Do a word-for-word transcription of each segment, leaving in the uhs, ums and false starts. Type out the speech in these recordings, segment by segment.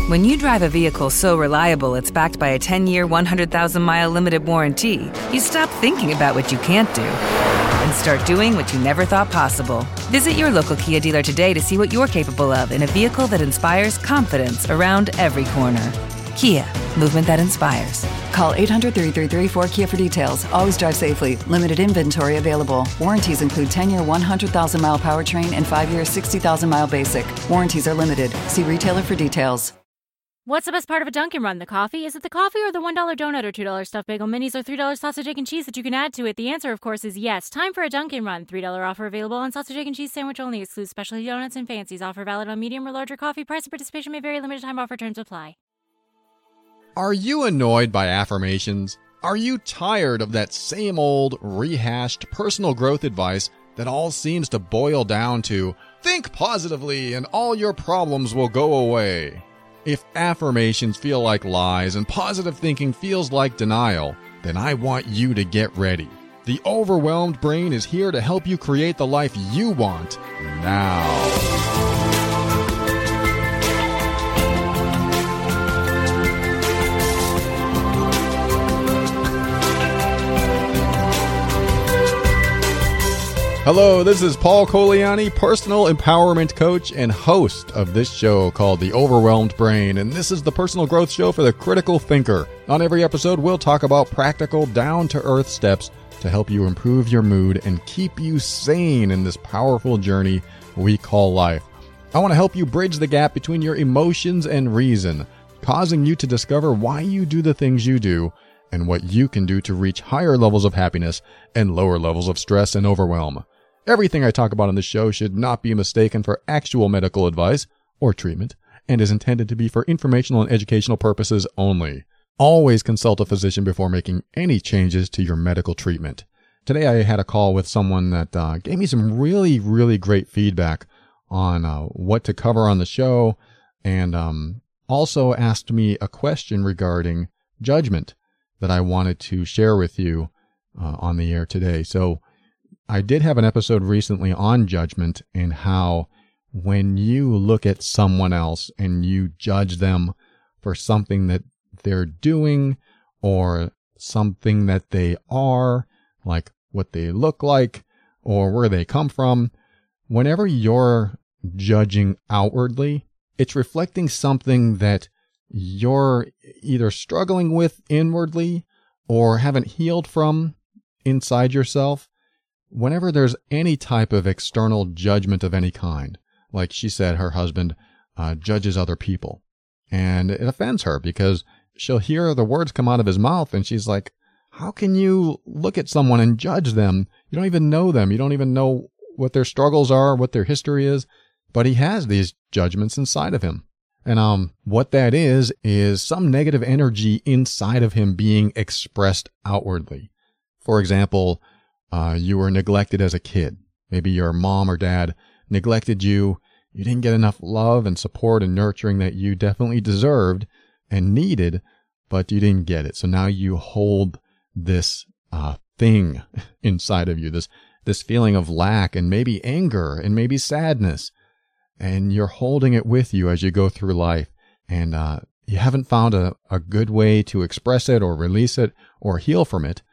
When you drive a vehicle so reliable it's backed by a ten-year, one hundred thousand mile limited warranty, you stop thinking about what you can't do and start doing what you never thought possible. Visit your local Kia dealer today to see what you're capable of in a vehicle that inspires confidence around every corner. Kia, movement that inspires. Call eight hundred, three three three, four K I A for details. Always drive safely. Limited inventory available. Warranties include ten-year, one hundred thousand mile powertrain and five-year, sixty thousand mile basic. Warranties are limited. See retailer for details. What's the best part of a Dunkin' Run? The coffee? Is it the coffee or the one dollar donut or two dollar stuffed bagel minis or three dollar sausage, egg, and cheese that you can add to it? The answer, of course, is yes. Time for a Dunkin' Run. three dollar offer available on sausage, egg, and cheese sandwich only. Excludes specialty donuts and fancies. Offer valid on medium or larger coffee. Price and participation may vary. Limited time offer. Terms apply. Are you annoyed by affirmations? Are you tired of that same old, rehashed personal growth advice that all seems to boil down to, think positively and all your problems will go away? If affirmations feel like lies and positive thinking feels like denial, then I want you to get ready. The Overwhelmed Brain is here to help you create the life you want now. Hello, this is Paul Coliani, personal empowerment coach and host of this show called The Overwhelmed Brain, and this is the personal growth show for the critical thinker. On every episode, we'll talk about practical, down-to-earth steps to help you improve your mood and keep you sane in this powerful journey we call life. I want to help you bridge the gap between your emotions and reason, causing you to discover why you do the things you do and what you can do to reach higher levels of happiness and lower levels of stress and overwhelm. Everything I talk about on this show should not be mistaken for actual medical advice or treatment and is intended to be for informational and educational purposes only. Always consult a physician before making any changes to your medical treatment. Today I had a call with someone that uh, gave me some really, really great feedback on uh, what to cover on the show, and um, also asked me a question regarding judgment that I wanted to share with you uh, on the air today. So I did have an episode recently on judgment and how when you look at someone else and you judge them for something that they're doing or something that they are, like what they look like or where they come from, whenever you're judging outwardly, it's reflecting something that you're either struggling with inwardly or haven't healed from inside yourself. Whenever there's any type of external judgment of any kind, like she said her husband uh, judges other people, and it offends her because she'll hear the words come out of his mouth and she's like, how can you look at someone and judge them? You don't even know them. You don't even know what their struggles are, what their history is, but he has these judgments inside of him. And um, what that is, is some negative energy inside of him being expressed outwardly. For example, Uh, you were neglected as a kid. Maybe your mom or dad neglected you. You didn't get enough love and support and nurturing that you definitely deserved and needed, but you didn't get it. So now you hold this uh, thing inside of you, this this feeling of lack and maybe anger and maybe sadness, and you're holding it with you as you go through life. And uh, you haven't found a, a good way to express it or release it or heal from it.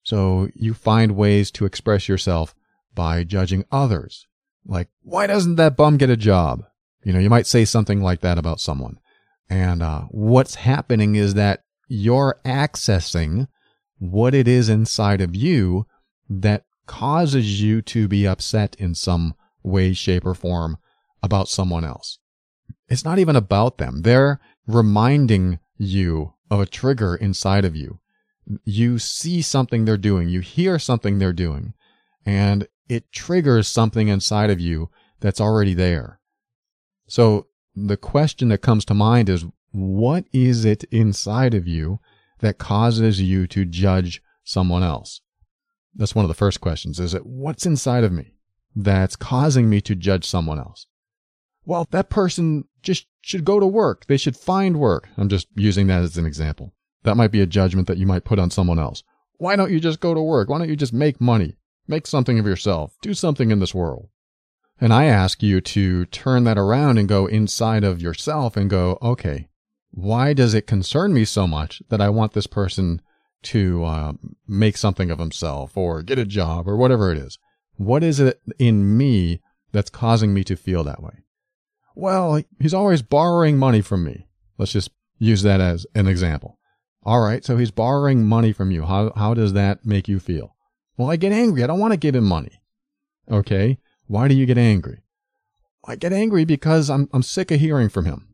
So you find ways to express yourself by judging others. Like, why doesn't that bum get a job? You know, you might say something like that about someone. And uh, what's happening is that you're accessing what it is inside of you that causes you to be upset in some way, shape, or form about someone else. It's not even about them. They're reminding you of a trigger inside of you. You see something they're doing, you hear something they're doing, and it triggers something inside of you that's already there. So the question that comes to mind is, what is it inside of you that causes you to judge someone else? That's one of the first questions. Is it, what's inside of me that's causing me to judge someone else? Well, that person just should go to work. They should find work. I'm just using that as an example. That might be a judgment that you might put on someone else. Why don't you just go to work? Why don't you just make money? Make something of yourself. Do something in this world. And I ask you to turn that around and go inside of yourself and go, okay, Why does it concern me so much that I want this person to uh, make something of himself or get a job or whatever it is? What is it in me that's causing me to feel that way? Well, he's always borrowing money from me. Let's just use that as an example. All right, so he's borrowing money from you. How how does that make you feel? Well, I get angry. I don't want to give him money. Okay, why do you get angry? I get angry because I'm I'm sick of hearing from him.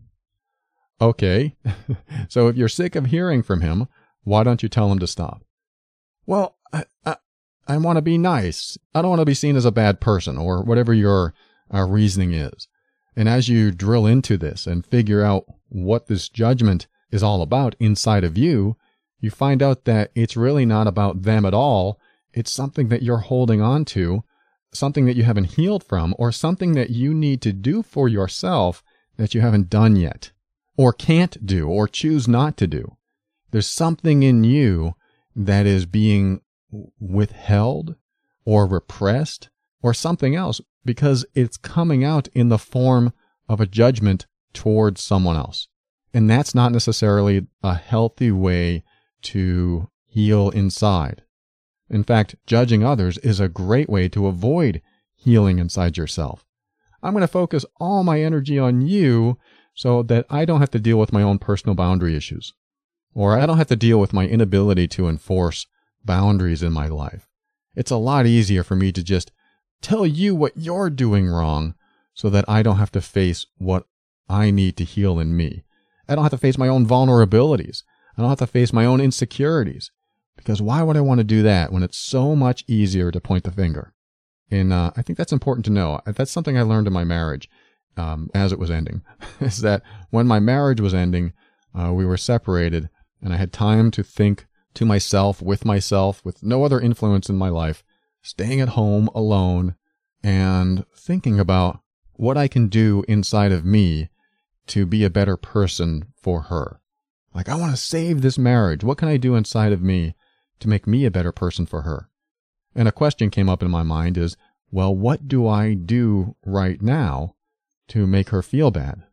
Okay, so if you're sick of hearing from him, why don't you tell him to stop? Well, I I, I want to be nice. I don't want to be seen as a bad person, or whatever your uh, reasoning is. And as you drill into this and figure out what this judgment is all about inside of you, you find out that it's really not about them at all. It's something that you're holding on to, something that you haven't healed from, or something that you need to do for yourself that you haven't done yet, or can't do, or choose not to do. There's something in you that is being withheld or repressed or something else because it's coming out in the form of a judgment towards someone else. And that's not necessarily a healthy way to heal inside. In fact, judging others is a great way to avoid healing inside yourself. I'm going to focus all my energy on you so that I don't have to deal with my own personal boundary issues, or I don't have to deal with my inability to enforce boundaries in my life. It's a lot easier for me to just tell you what you're doing wrong so that I don't have to face what I need to heal in me. I don't have to face my own vulnerabilities. I don't have to face my own insecurities. Because why would I want to do that when it's so much easier to point the finger? And uh, I think that's important to know. That's something I learned in my marriage um, as it was ending, is that when my marriage was ending, uh, we were separated, and I had time to think to myself, with myself, with no other influence in my life, staying at home alone and thinking about what I can do inside of me to be a better person for her. Like, I want to save this marriage. What can I do inside of me to make me a better person for her? And a question came up in my mind is, well, what do I do right now to make her feel bad?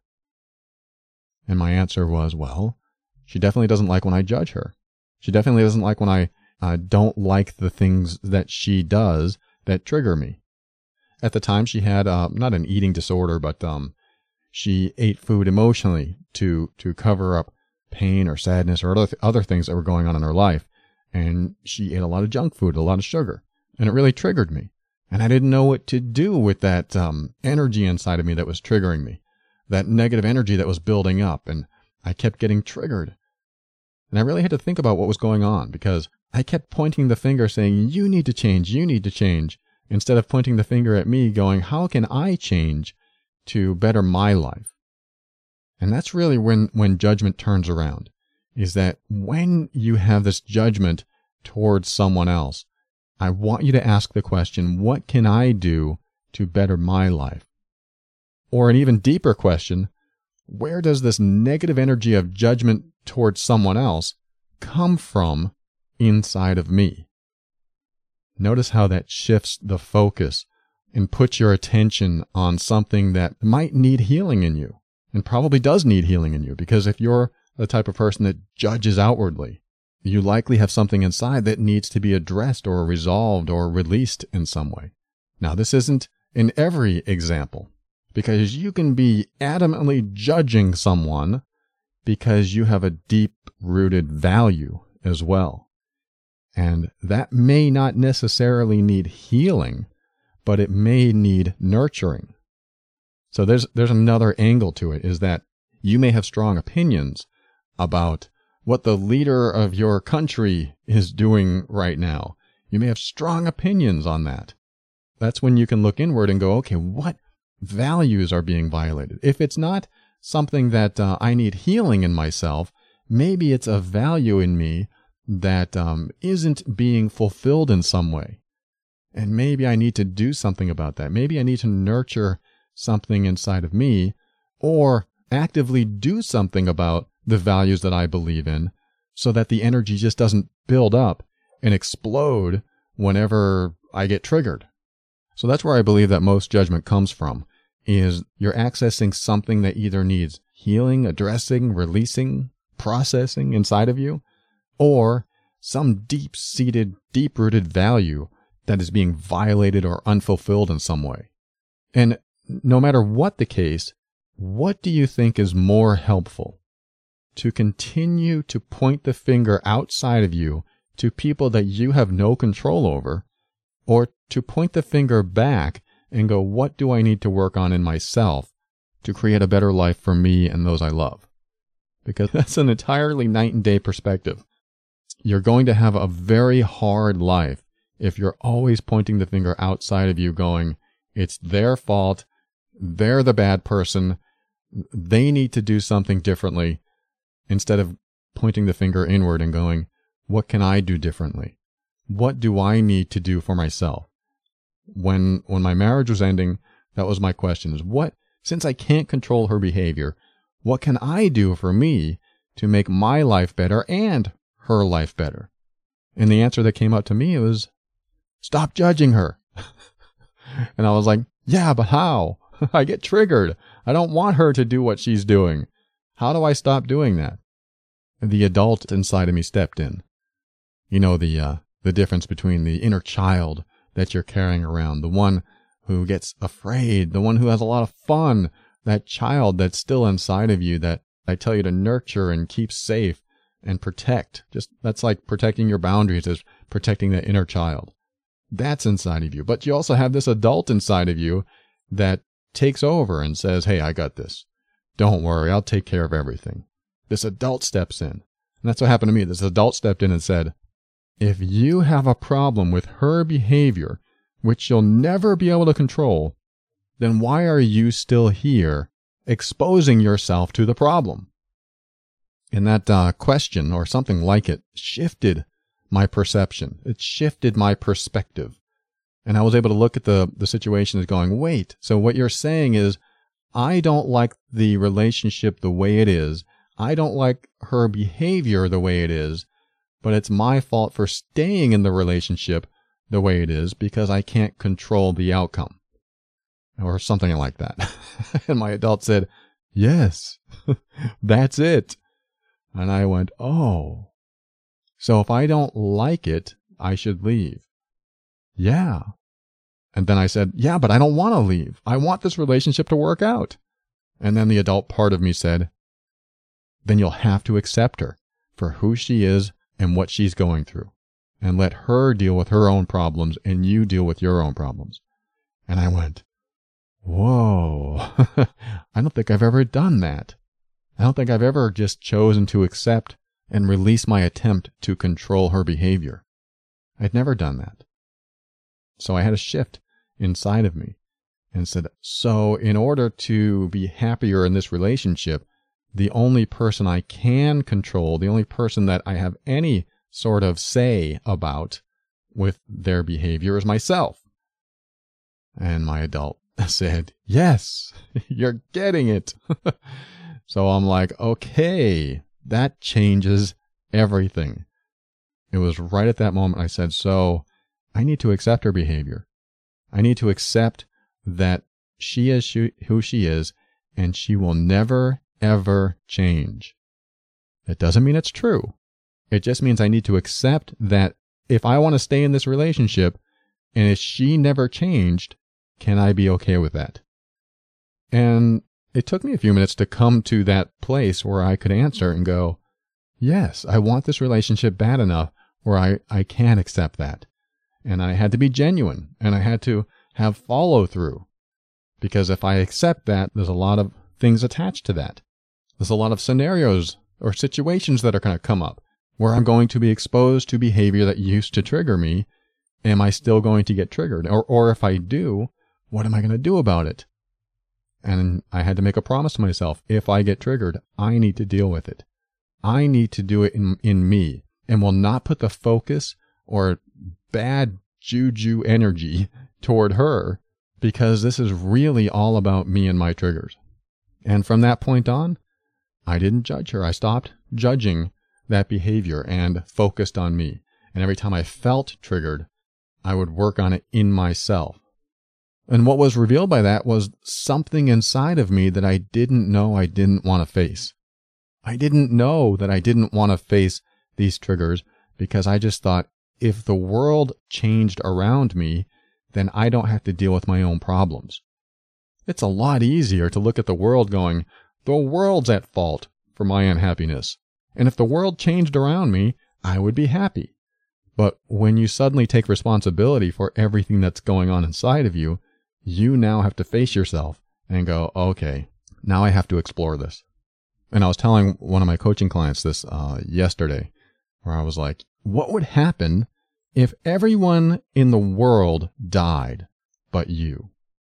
And my answer was, well, she definitely doesn't like when I judge her. She definitely doesn't like when I uh, don't like the things that she does that trigger me. At the time, she had uh, not an eating disorder, but um, she ate food emotionally to to cover up pain or sadness or other, th- other things that were going on in her life. And she ate a lot of junk food, a lot of sugar. And it really triggered me. And I didn't know what to do with that um, energy inside of me that was triggering me, that negative energy that was building up. And I kept getting triggered. And I really had to think about what was going on, because I kept pointing the finger saying, you need to change, you need to change, instead of pointing the finger at me going, how can I change to better my life? And that's really when, when judgment turns around, is that when you have this judgment towards someone else, I want you to ask the question, what can I do to better my life? Or an even deeper question, where does this negative energy of judgment towards someone else come from inside of me? Notice how that shifts the focus and puts your attention on something that might need healing in you, and probably does need healing in you, because if you're the type of person that judges outwardly, you likely have something inside that needs to be addressed or resolved or released in some way. Now, this isn't in every example, because you can be adamantly judging someone because you have a deep-rooted value as well. And that may not necessarily need healing, but it may need nurturing. So there's there's another angle to it, is that you may have strong opinions about what the leader of your country is doing right now. You may have strong opinions on that. That's when you can look inward and go, okay, what values are being violated? If it's not something that uh, I need healing in myself, maybe it's a value in me that um, isn't being fulfilled in some way. And maybe I need to do something about that. Maybe I need to nurture something inside of me, or actively do something about the values that I believe in, so that the energy just doesn't build up and explode whenever I get triggered. So that's where I believe that most judgment comes from, is you're accessing something that either needs healing, addressing, releasing, processing inside of you, or some deep-seated, deep-rooted value that is being violated or unfulfilled in some way. And no matter what the case, what do you think is more helpful? To continue to point the finger outside of you to people that you have no control over, or to point the finger back and go, what do I need to work on in myself to create a better life for me and those I love? Because that's an entirely night and day perspective. You're going to have a very hard life if you're always pointing the finger outside of you going, it's their fault, they're the bad person, they need to do something differently, instead of pointing the finger inward and going, what can I do differently? What do I need to do for myself? When when my marriage was ending, that was my question, is what, since I can't control her behavior, what can I do for me to make my life better and her life better? And the answer that came up to me was, stop judging her. And I was like, yeah, but how? I get triggered. I don't want her to do what she's doing. How do I stop doing that? And the adult inside of me stepped in. You know, the uh, the difference between the inner child that you're carrying around, the one who gets afraid, the one who has a lot of fun, that child that's still inside of you that I tell you to nurture and keep safe and protect. Just that's like protecting your boundaries, is protecting that inner child. That's inside of you. But you also have this adult inside of you that takes over and says, hey, I got this. Don't worry, I'll take care of everything. This adult steps in. And that's what happened to me. This adult stepped in and said, if you have a problem with her behavior, which you'll never be able to control, then why are you still here exposing yourself to the problem? And that uh, question, or something like it, shifted my perception. It shifted my perspective. And I was able to look at the, the situation as going, wait, so what you're saying is, I don't like the relationship the way it is. I don't like her behavior the way it is, but it's my fault for staying in the relationship the way it is because I can't control the outcome. Or something like that. And my adult said, yes, that's it. And I went, oh, so if I don't like it, I should leave. Yeah. And then I said, yeah, but I don't want to leave. I want this relationship to work out. And then the adult part of me said, then you'll have to accept her for who she is and what she's going through. And let her deal with her own problems and you deal with your own problems. And I went, whoa, I don't think I've ever done that. I don't think I've ever just chosen to accept and release my attempt to control her behavior. I'd never done that. So I had a shift inside of me and said, so in order to be happier in this relationship, the only person I can control, the only person that I have any sort of say about with their behavior is myself. And my adult said, yes, you're getting it. So I'm like, okay, that changes everything. It was right at that moment I said, so I need to accept her behavior. I need to accept that she is who she is, and she will never, ever change. It doesn't mean it's true. It just means I need to accept that if I want to stay in this relationship, and if she never changed, can I be okay with that? And it took me a few minutes to come to that place where I could answer and go, yes, I want this relationship bad enough where I, I can accept that. And I had to be genuine, and I had to have follow through. Because if I accept that, there's a lot of things attached to that. There's a lot of scenarios or situations that are going to come up where I'm going to be exposed to behavior that used to trigger me. Am I still going to get triggered? Or, or if I do, what am I going to do about it? And I had to make a promise to myself. If I get triggered, I need to deal with it. I need to do it in, in me, and will not put the focus or bad juju energy toward her, because this is really all about me and my triggers. And from that point on, I didn't judge her. I stopped judging that behavior and focused on me. And every time I felt triggered, I would work on it in myself. And what was revealed by that was something inside of me that I didn't know I didn't want to face. I didn't know that I didn't want to face these triggers because I just thought if the world changed around me, then I don't have to deal with my own problems. It's a lot easier to look at the world going, the world's at fault for my unhappiness. And if the world changed around me, I would be happy. But when you suddenly take responsibility for everything that's going on inside of you, you now have to face yourself and go, okay, now I have to explore this. And I was telling one of my coaching clients this uh, yesterday, where I was like, what would happen if everyone in the world died but you?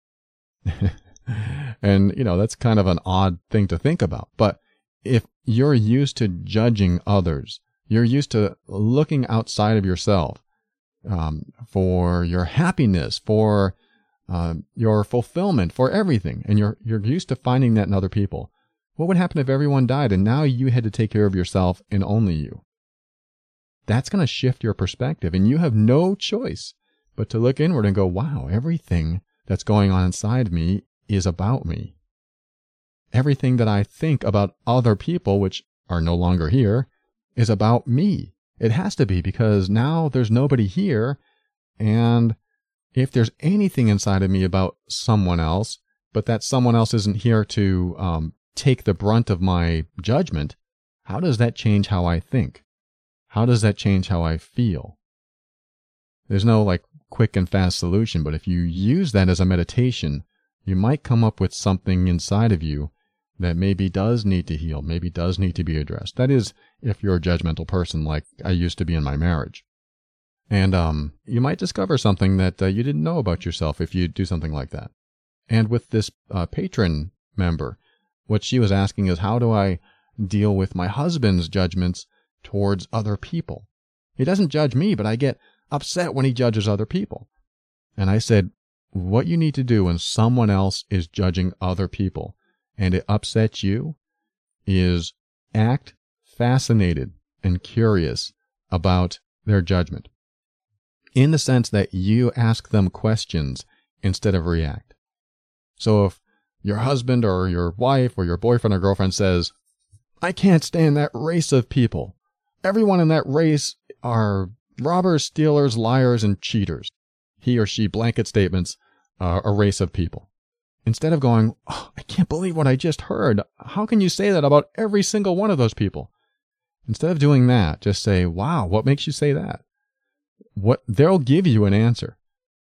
And, you know, that's kind of an odd thing to think about. But if you're used to judging others, you're used to looking outside of yourself um, for your happiness, for uh, your fulfillment, for everything, and you're you're used to finding that in other people, what would happen if everyone died and now you had to take care of yourself and only you? That's going to shift your perspective, and you have no choice but to look inward and go, wow, everything that's going on inside me is about me. Everything that I think about other people, which are no longer here, is about me. It has to be, because now there's nobody here, and if there's anything inside of me about someone else, but that someone else isn't here to um, take the brunt of my judgment, how does that change how I think? How does that change how I feel? There's no like quick and fast solution, but if you use that as a meditation, you might come up with something inside of you that maybe does need to heal, maybe does need to be addressed. That is, if you're a judgmental person like I used to be in my marriage. And um, you might discover something that uh, you didn't know about yourself if you do something like that. And with this uh, patron member, what she was asking is, how do I deal with my husband's judgments towards other people? He doesn't judge me, but I get upset when he judges other people. And I said, what you need to do when someone else is judging other people and it upsets you is act fascinated and curious about their judgment, in the sense that you ask them questions instead of react. So if your husband or your wife or your boyfriend or girlfriend says, I can't stand that race of people. Everyone in that race are robbers, stealers, liars, and cheaters. He or she blanket statements uh, a race of people. Instead of going, oh, I can't believe what I just heard. How can you say that about every single one of those people? Instead of doing that, just say, wow, what makes you say that? What they'll give you an answer.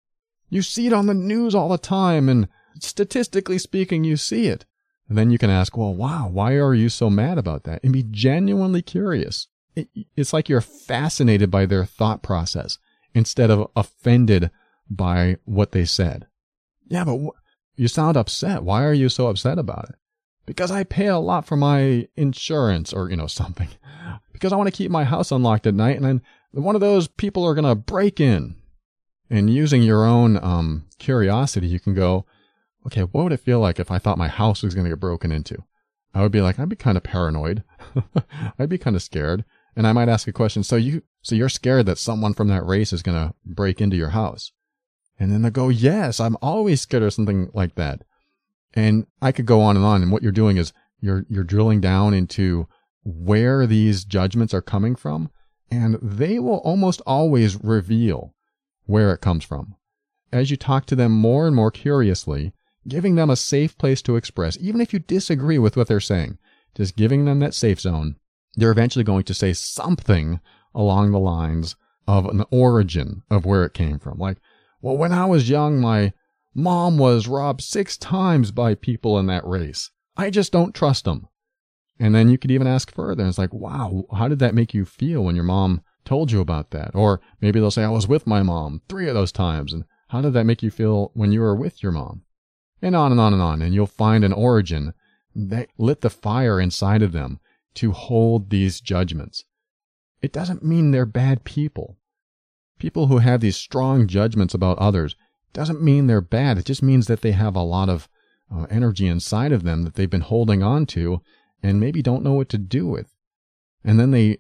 You see it on the news all the time, and statistically speaking, you see it. And then you can ask, well, wow, why are you so mad about that? And be genuinely curious. It, it's like you're fascinated by their thought process instead of offended by what they said. Yeah, but wh- you sound upset. Why are you so upset about it? Because I pay a lot for my insurance, or, you know, something. Because I want to keep my house unlocked at night, and then one of those people are going to break in. And using your own um, curiosity, you can go, okay, what would it feel like if I thought my house was going to get broken into? I would be like, I'd be kind of paranoid. I'd be kind of scared. And I might ask a question, so you, so you're scared that someone from that race is going to break into your house? And then they go, yes, I'm always scared of something like that. And I could go on and on. And what you're doing is you're, you're drilling down into where these judgments are coming from. And they will almost always reveal where it comes from. As you talk to them more and more curiously, giving them a safe place to express, even if you disagree with what they're saying, just giving them that safe zone, they're eventually going to say something along the lines of an origin of where it came from. Like, well, when I was young, my mom was robbed six times by people in that race. I just don't trust them. And then you could even ask further. And it's like, wow, how did that make you feel when your mom told you about that? Or maybe they'll say, I was with my mom three of those times. And how did that make you feel when you were with your mom? And on and on and on. And you'll find an origin that lit the fire inside of them to hold these judgments. It doesn't mean they're bad people. People who have these strong judgments about others doesn't mean they're bad. It just means that they have a lot of uh, energy inside of them that they've been holding on to and maybe don't know what to do with. And then they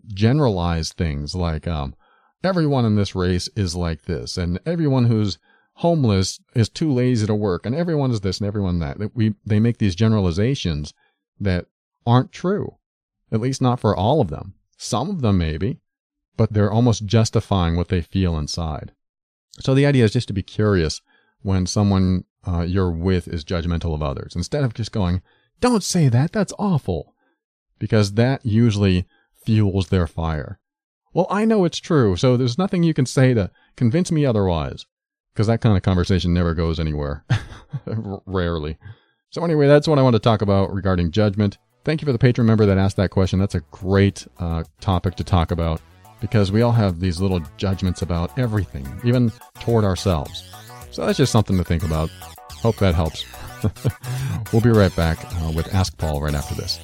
generalize things like, um, everyone in this race is like this, and everyone who's homeless is too lazy to work, and everyone is this and everyone that. That we they make these generalizations that aren't true, at least not for all of them. Some of them maybe, but they're almost justifying what they feel inside. So the idea is just to be curious when someone uh, you're with is judgmental of others, instead of just going, "Don't say that, that's awful," because that usually fuels their fire. Well, I know it's true, so there's nothing you can say to convince me otherwise. Because that kind of conversation never goes anywhere. Rarely. So anyway, that's what I want to talk about regarding judgment. Thank you for the Patreon member that asked that question. That's a great uh, topic to talk about, because we all have these little judgments about everything, even toward ourselves. So that's just something to think about. Hope that helps. We'll be right back uh, with Ask Paul right after this.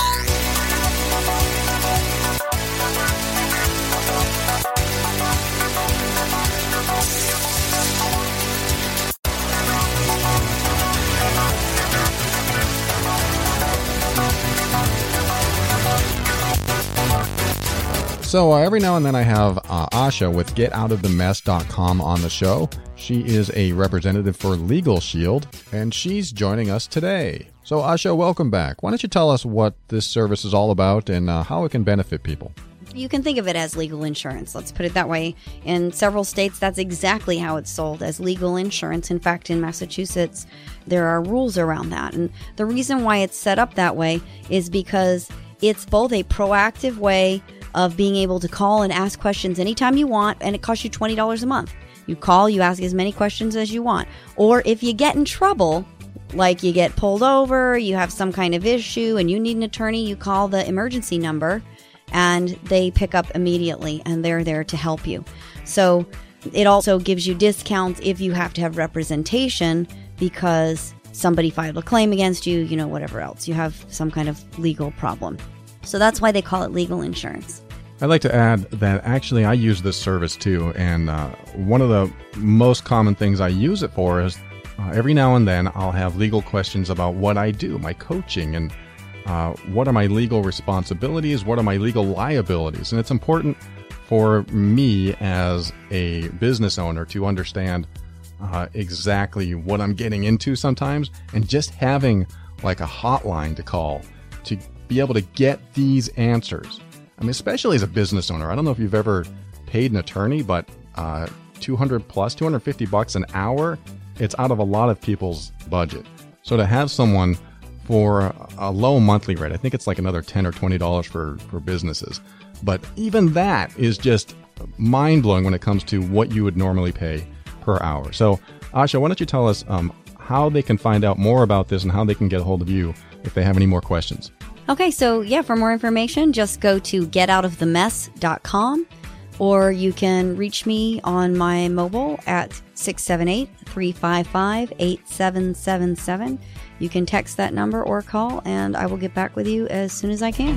So uh, every now and then I have uh, Asha with get out of the mess dot com on the show. She is a representative for Legal Shield, and she's joining us today. So Asha, welcome back. Why don't you tell us what this service is all about and uh, how it can benefit people? You can think of it as legal insurance. Let's put it that way. In several states, that's exactly how it's sold, as legal insurance. In fact, in Massachusetts, there are rules around that. And the reason why it's set up that way is because it's both a proactive way of being able to call and ask questions anytime you want, and it costs you twenty dollars a month. You call, you ask as many questions as you want. Or if you get in trouble, like you get pulled over, you have some kind of issue, and you need an attorney, you call the emergency number, and they pick up immediately, and they're there to help you. So it also gives you discounts if you have to have representation because somebody filed a claim against you, you know, whatever else. You have some kind of legal problem. So that's why they call it legal insurance. I'd like to add that actually I use this service too, and uh, one of the most common things I use it for is uh, every now and then I'll have legal questions about what I do, my coaching, and uh, what are my legal responsibilities, what are my legal liabilities. And it's important for me as a business owner to understand uh, exactly what I'm getting into sometimes, and just having like a hotline to call to be able to get these answers. I mean, especially as a business owner. I don't know if you've ever paid an attorney, but uh, two hundred plus, two hundred fifty bucks an hour, it's out of a lot of people's budget. So to have someone for a low monthly rate, I think it's like another ten or twenty dollars for, for businesses. But even that is just mind-blowing when it comes to what you would normally pay per hour. So Asha, why don't you tell us um, how they can find out more about this and how they can get a hold of you if they have any more questions. Okay, so yeah, for more information, just go to get out of the mess dot com, or you can reach me on my mobile at six seven eight, three five five, eight seven seven seven. You can text that number or call, and I will get back with you as soon as I can.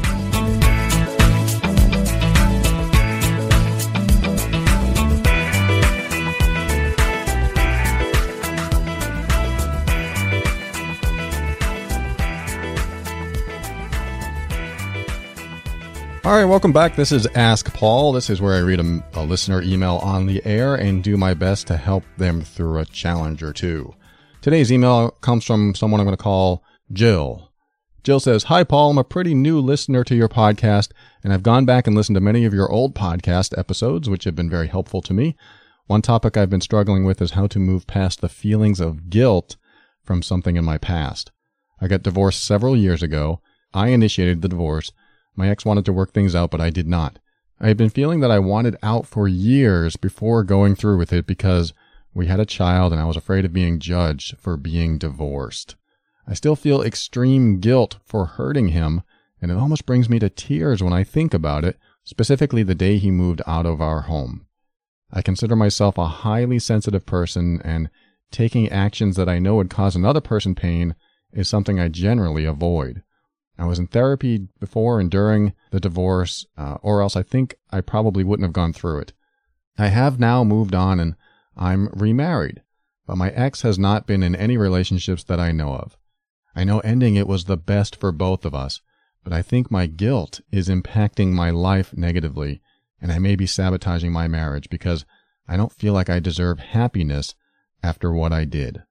All right, welcome back. This is Ask Paul. This is where I read a, a listener email on the air and do my best to help them through a challenge or two. Today's email comes from someone I'm going to call Jill. Jill says, "Hi, Paul. I'm a pretty new listener to your podcast, and I've gone back and listened to many of your old podcast episodes, which have been very helpful to me. One topic I've been struggling with is how to move past the feelings of guilt from something in my past. I got divorced several years ago. I initiated the divorce. My ex wanted to work things out, but I did not. I had been feeling that I wanted out for years before going through with it because we had a child and I was afraid of being judged for being divorced. I still feel extreme guilt for hurting him, and it almost brings me to tears when I think about it, specifically the day he moved out of our home. I consider myself a highly sensitive person, and taking actions that I know would cause another person pain is something I generally avoid. I was in therapy before and during the divorce, uh, or else I think I probably wouldn't have gone through it. I have now moved on and I'm remarried, but my ex has not been in any relationships that I know of. I know ending it was the best for both of us, but I think my guilt is impacting my life negatively, and I may be sabotaging my marriage because I don't feel like I deserve happiness after what I did.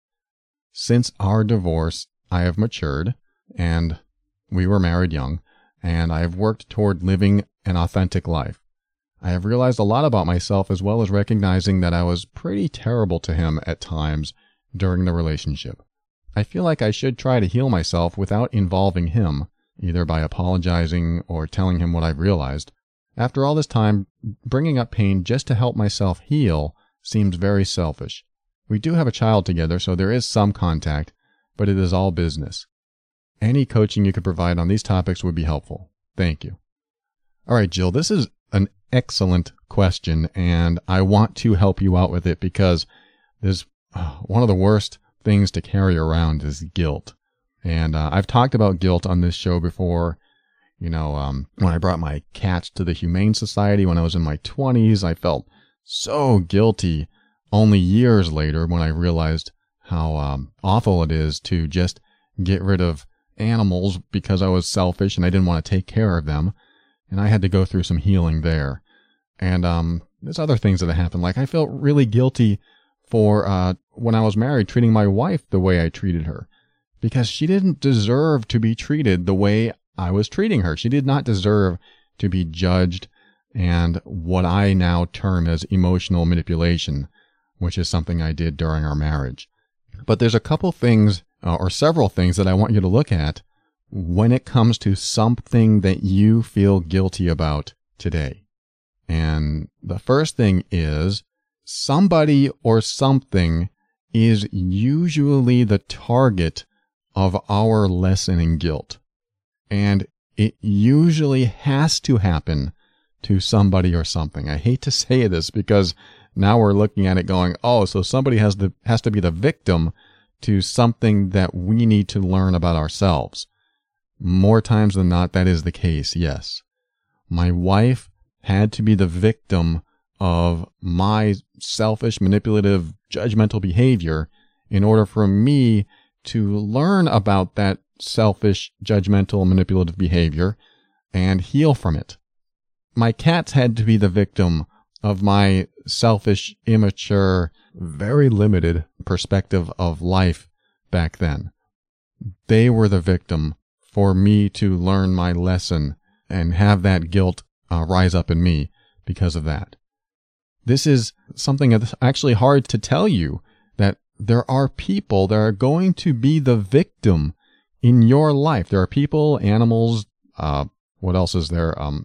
Since our divorce, I have matured, and we were married young, and I have worked toward living an authentic life. I have realized a lot about myself, as well as recognizing that I was pretty terrible to him at times during the relationship. I feel like I should try to heal myself without involving him, either by apologizing or telling him what I've realized. After all this time, bringing up pain just to help myself heal seems very selfish. We do have a child together, so there is some contact, but it is all business. Any coaching you could provide on these topics would be helpful. Thank you. All right, Jill, this is an excellent question, and I want to help you out with it because there's uh, one of the worst things to carry around is guilt. And uh, I've talked about guilt on this show before. You know, um, when I brought my cats to the Humane Society when I was in my twenties, I felt so guilty only years later when I realized how um, awful it is to just get rid of animals because I was selfish and I didn't want to take care of them. And I had to go through some healing there. And um, there's other things that happened. Like I felt really guilty for uh, when I was married, treating my wife the way I treated her, because she didn't deserve to be treated the way I was treating her. She did not deserve to be judged and what I now term as emotional manipulation, which is something I did during our marriage. But there's a couple things, uh, or several things that I want you to look at when it comes to something that you feel guilty about today. And the first thing is somebody or something is usually the target of our lessening guilt. And it usually has to happen to somebody or something. I hate to say this because now we're looking at it going, oh, so somebody has the has to be the victim to something that we need to learn about ourselves. More times than not, that is the case, yes. My wife had to be the victim of my selfish, manipulative, judgmental behavior in order for me to learn about that selfish, judgmental, manipulative behavior and heal from it. My cats had to be the victim of my selfish, immature, very limited perspective of life back then. They were the victim for me to learn my lesson and have that guilt uh, rise up in me because of that. This is something that's actually hard to tell you, that there are people that are going to be the victim in your life. There are people, animals, uh, what else is there? Um,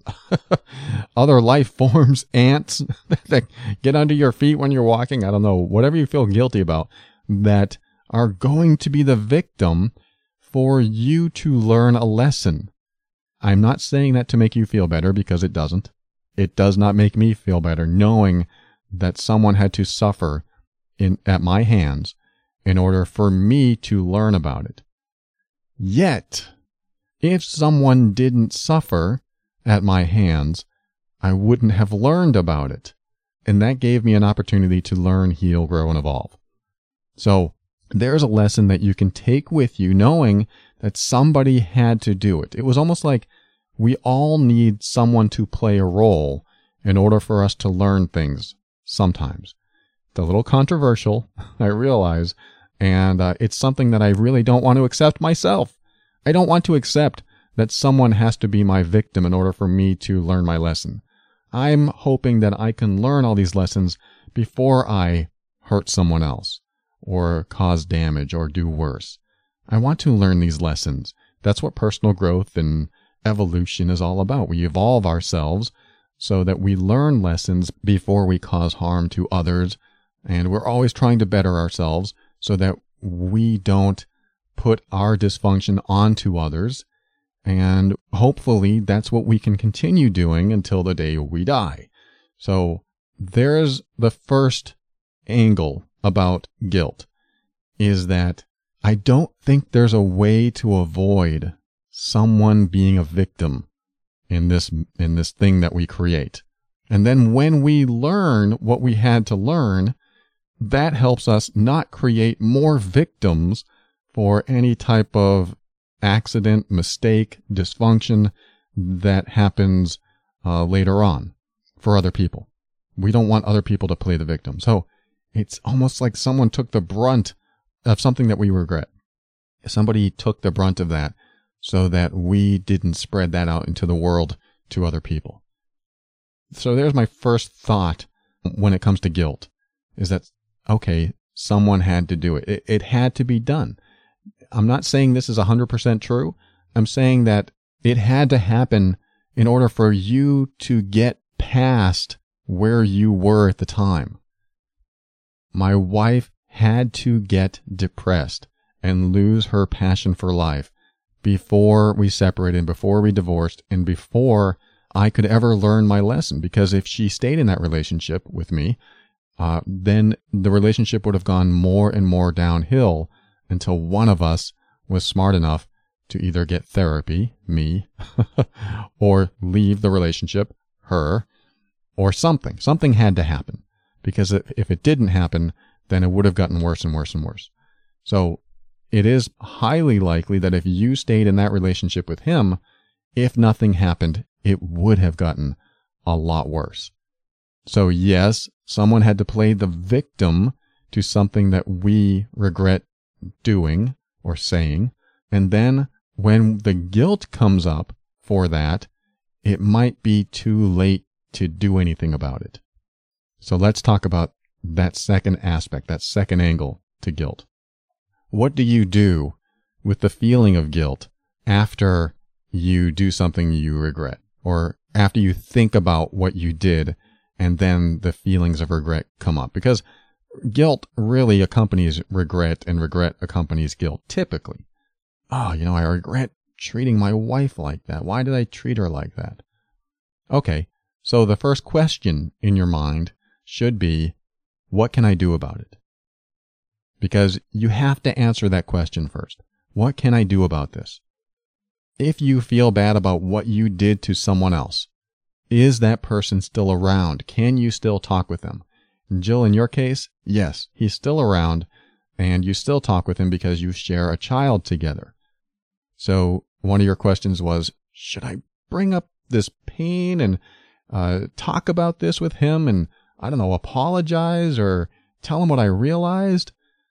other life forms, ants that get under your feet when you're walking. I don't know, whatever you feel guilty about, that are going to be the victim for you to learn a lesson. I'm not saying that to make you feel better, because it doesn't. It does not make me feel better knowing that someone had to suffer in at my hands in order for me to learn about it. Yet, if someone didn't suffer at my hands, I wouldn't have learned about it. And that gave me an opportunity to learn, heal, grow, and evolve. So there's a lesson that you can take with you, knowing that somebody had to do it. It was almost like we all need someone to play a role in order for us to learn things sometimes. It's a little controversial, I realize, and uh, it's something that I really don't want to accept myself. I don't want to accept that someone has to be my victim in order for me to learn my lesson. I'm hoping that I can learn all these lessons before I hurt someone else or cause damage or do worse. I want to learn these lessons. That's what personal growth and evolution is all about. We evolve ourselves so that we learn lessons before we cause harm to others, and we're always trying to better ourselves so that we don't put our dysfunction onto others, and hopefully that's what we can continue doing until the day we die. So there's the first angle about guilt, is that I don't think there's a way to avoid someone being a victim in this in this thing that we create. And then when we learn what we had to learn, that helps us not create more victims for any type of accident, mistake, dysfunction that happens uh, later on for other people. We don't want other people to play the victim. So It's almost like someone took the brunt of something that we regret. Somebody took the brunt of that so that we didn't spread that out into the world to other people. So there's my first thought when it comes to guilt, is that, okay, someone had to do it. It, it had to be done. I'm not saying this is one hundred percent true. I'm saying that it had to happen in order for you to get past where you were at the time. My wife had to get depressed and lose her passion for life before we separated, before we divorced, and before I could ever learn my lesson. Because if she stayed in that relationship with me, uh, then the relationship would have gone more and more downhill until one of us was smart enough to either get therapy, me, or leave the relationship, her, or something. Something had to happen. Because if it didn't happen, then it would have gotten worse and worse and worse. So it is highly likely that if you stayed in that relationship with him, if nothing happened, it would have gotten a lot worse. So yes, someone had to play the victim to something that we regret doing or saying. And then when the guilt comes up for that, it might be too late to do anything about it. So let's talk about that second aspect, that second angle to guilt. What do you do with the feeling of guilt after you do something you regret, or after you think about what you did and then the feelings of regret come up? Because guilt really accompanies regret, and regret accompanies guilt typically. Oh, you know, I regret treating my wife like that. Why did I treat her like that? Okay, so the first question in your mind should be, what can I do about it? Because you have to answer that question first. What can I do about this? If you feel bad about what you did to someone else, is that person still around? Can you still talk with them? Jill, in your case, yes, he's still around, and you still talk with him because you share a child together. So one of your questions was, should I bring up this pain and uh, talk about this with him and, I don't know, apologize or tell him what I realized?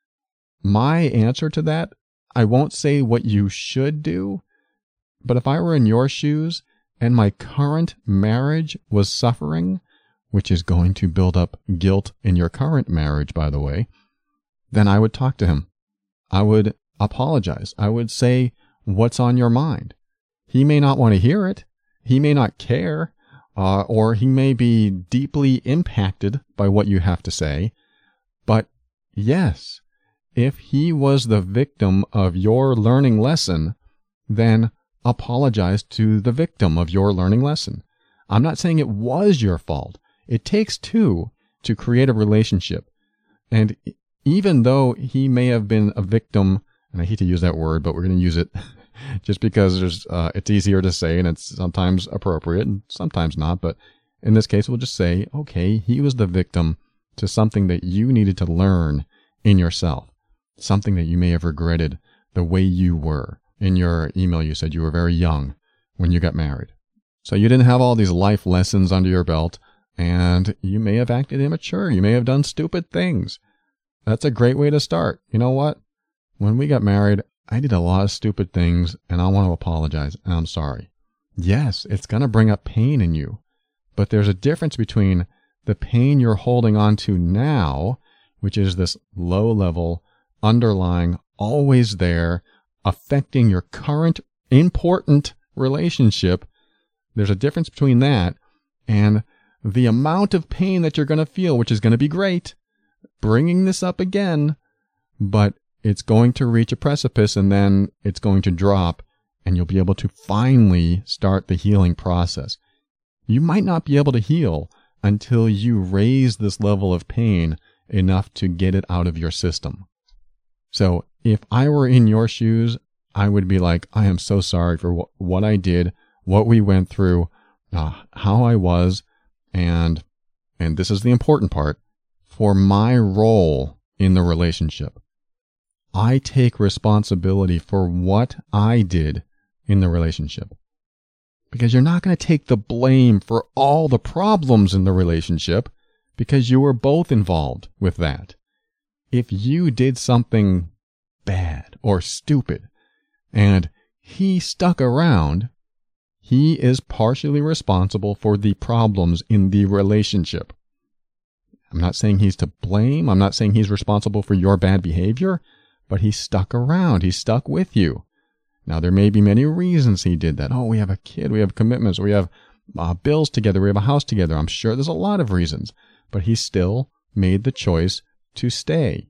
My answer to that, I won't say what you should do, but if I were in your shoes and my current marriage was suffering, which is going to build up guilt in your current marriage, by the way, then I would talk to him. I would apologize. I would say what's on your mind. He may not want to hear it. He may not care, uh, or he may be deeply impacted by what you have to say. But yes, if he was the victim of your learning lesson, then apologize to the victim of your learning lesson. I'm not saying it was your fault. It takes two to create a relationship. And even though he may have been a victim, and I hate to use that word, but we're going to use it just because there's, uh, it's easier to say and it's sometimes appropriate and sometimes not. But in this case, we'll just say, okay, he was the victim to something that you needed to learn in yourself, something that you may have regretted the way you were. In your email, you said you were very young when you got married. So you didn't have all these life lessons under your belt, and you may have acted immature. You may have done stupid things. That's a great way to start. You know what? When we got married, I did a lot of stupid things, and I want to apologize, and I'm sorry. Yes, it's going to bring up pain in you, but there's a difference between the pain you're holding on to now, which is this low-level, underlying, always there, affecting your current important relationship. There's a difference between that and the amount of pain that you're going to feel, which is going to be great, bringing this up again, but it's going to reach a precipice and then it's going to drop and you'll be able to finally start the healing process. You might not be able to heal until you raise this level of pain enough to get it out of your system. So if I were in your shoes, I would be like, I am so sorry for wh- what I did, what we went through, uh, how I was, and and this is the important part, for my role in the relationship. I take responsibility for what I did in the relationship. Because you're not going to take the blame for all the problems in the relationship. because you were both involved with that. If you did something bad or stupid and he stuck around, he is partially responsible for the problems in the relationship. I'm not saying he's to blame. I'm not saying he's responsible for your bad behavior, but he stuck around. He stuck with you. Now, there may be many reasons he did that. Oh, we have a kid. We have commitments. We have uh, bills together. We have a house together. I'm sure there's a lot of reasons, but he still made the choice to stay.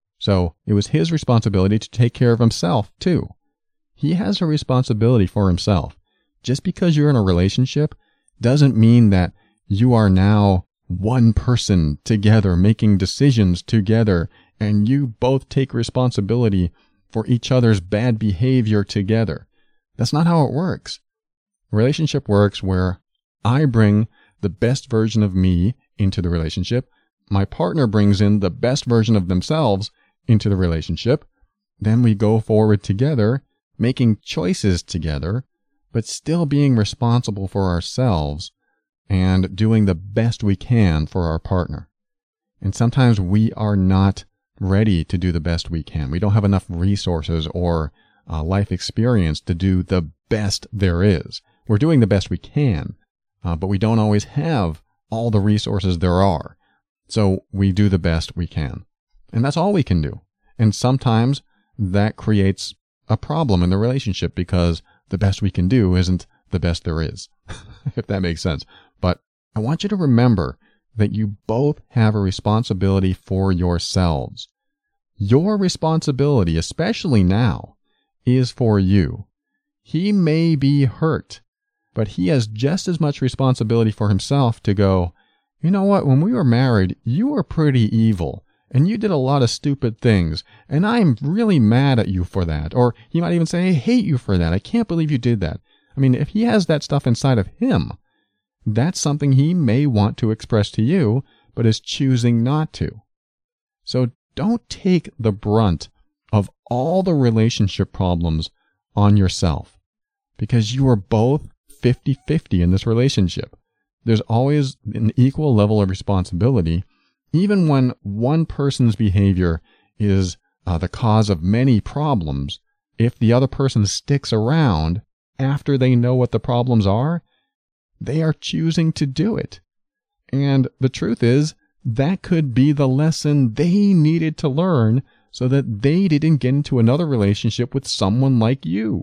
So it was his responsibility to take care of himself, too. He has a responsibility for himself. Just because you're in a relationship doesn't mean that you are now one person together, making decisions together, and you both take responsibility for each other's bad behavior together. That's not how it works. A relationship works where I bring the best version of me into the relationship. My partner brings in the best version of themselves into the relationship. Then we go forward together, making choices together, but still being responsible for ourselves and doing the best we can for our partner. And sometimes we are not ready to do the best we can. We don't have enough resources or uh, life experience to do the best there is. We're doing the best we can, uh, but we don't always have all the resources there are. So we do the best we can. And that's all we can do. And sometimes that creates a problem in the relationship because the best we can do isn't the best there is, if that makes sense. But I want you to remember that you both have a responsibility for yourselves. Your responsibility, especially now, is for you. He may be hurt, but he has just as much responsibility for himself to go, you know what, when we were married, you were pretty evil, and you did a lot of stupid things, and I'm really mad at you for that. Or he might even say, I hate you for that. I can't believe you did that. I mean, if he has that stuff inside of him, that's something he may want to express to you, but is choosing not to. So don't take the brunt of all the relationship problems on yourself, because you are both fifty-fifty in this relationship. There's always an equal level of responsibility, even when one person's behavior is uh, the cause of many problems. If the other person sticks around after they know what the problems are, they are choosing to do it. And the truth is, that could be the lesson they needed to learn so that they didn't get into another relationship with someone like you.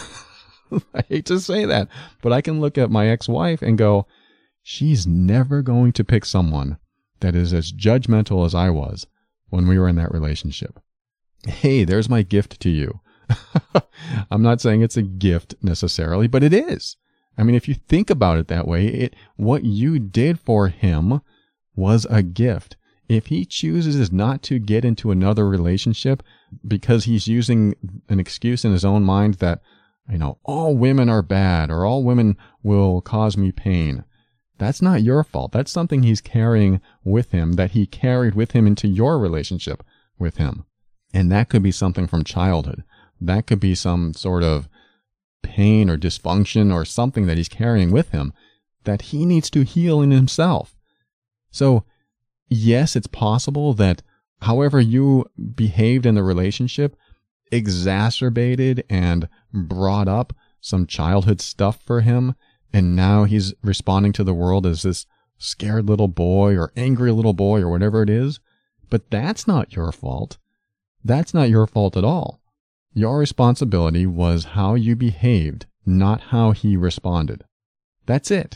I hate to say that, but I can look at my ex-wife and go, she's never going to pick someone that is as judgmental as I was when we were in that relationship. Hey, there's my gift to you. I'm not saying it's a gift necessarily, but it is. I mean, if you think about it that way, it what you did for him was a gift. If he chooses not to get into another relationship because he's using an excuse in his own mind that, you know, all women are bad or all women will cause me pain, that's not your fault. That's something he's carrying with him that he carried with him into your relationship with him. And that could be something from childhood. That could be some sort of pain or dysfunction or something that he's carrying with him that he needs to heal in himself. So, yes, it's possible that however you behaved in the relationship exacerbated and brought up some childhood stuff for him, and now he's responding to the world as this scared little boy or angry little boy or whatever it is. But that's not your fault. That's not your fault at all. Your responsibility was how you behaved, not how he responded. That's it.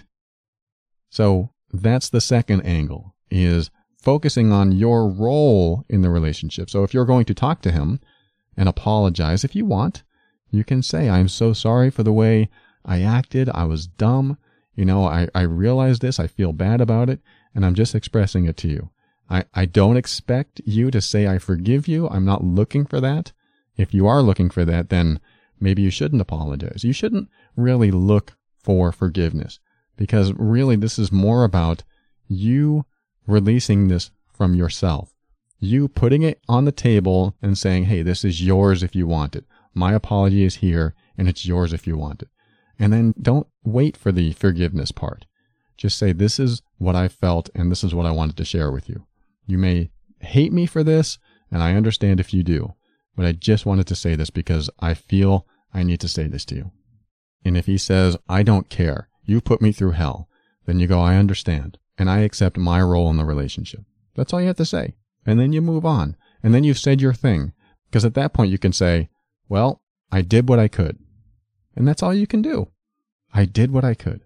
So that's the second angle, is focusing on your role in the relationship. So if you're going to talk to him and apologize, if you want, you can say, I'm so sorry for the way I acted. I was dumb. You know, I, I realize this. I feel bad about it, and I'm just expressing it to you. I, I don't expect you to say I forgive you. I'm not looking for that. If you are looking for that, then maybe you shouldn't apologize. You shouldn't really look for forgiveness, because really this is more about you releasing this from yourself. You putting it on the table and saying, hey, this is yours if you want it. My apology is here, and it's yours if you want it. And then don't wait for the forgiveness part. Just say, this is what I felt and this is what I wanted to share with you. You may hate me for this, and I understand if you do, but I just wanted to say this because I feel I need to say this to you. And if he says, I don't care, you put me through hell, then you go, I understand, and I accept my role in the relationship. That's all you have to say. And then you move on. And then you've said your thing. Because at that point you can say, well, I did what I could. And that's all you can do. I did what I could.